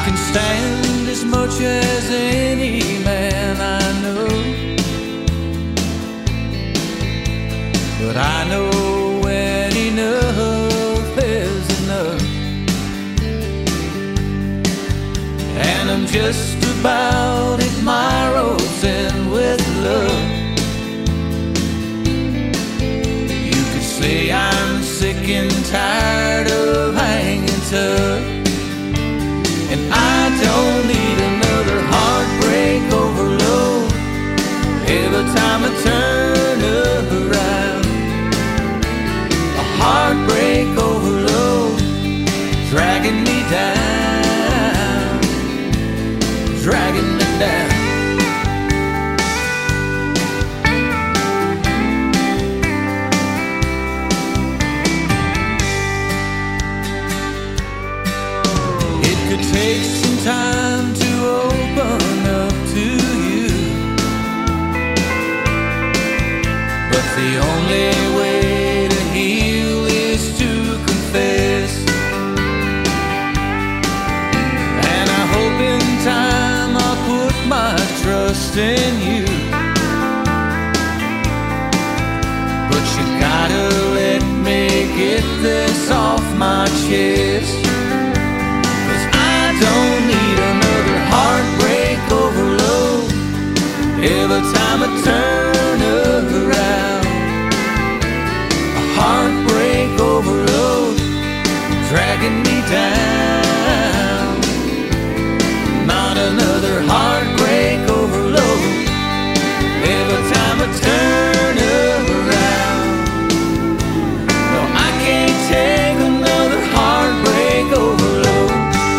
can stand as much as any man I know, but I know when enough is enough, and I'm just about at my road's end with love. You could say I'm sick and tired of hanging tough, and I don't need another heartbreak overload. Every time I turn around, a heartbreak overload dragging me down, dragging me down. It could take some time to open up to you, but the only way to heal is to confess. And I hope in time I'll put my trust in you, but you gotta let me get this off my chest. Don't need another heartbreak overload. Every time I turn around, a heartbreak overload dragging me down. Not another heartbreak overload. Every time I turn around, no, I can't take another heartbreak overload.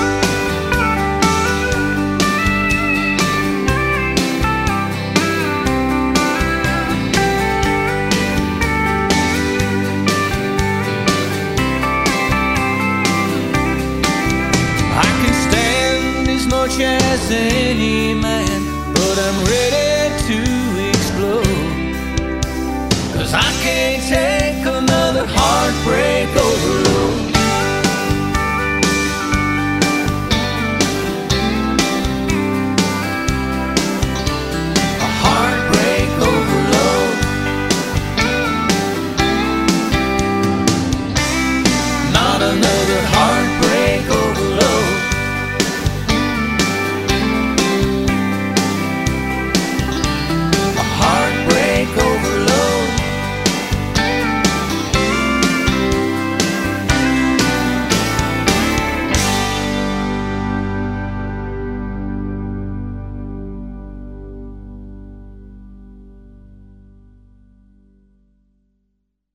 As any man, but I'm ready to explode, 'cause I can't take another heartbreak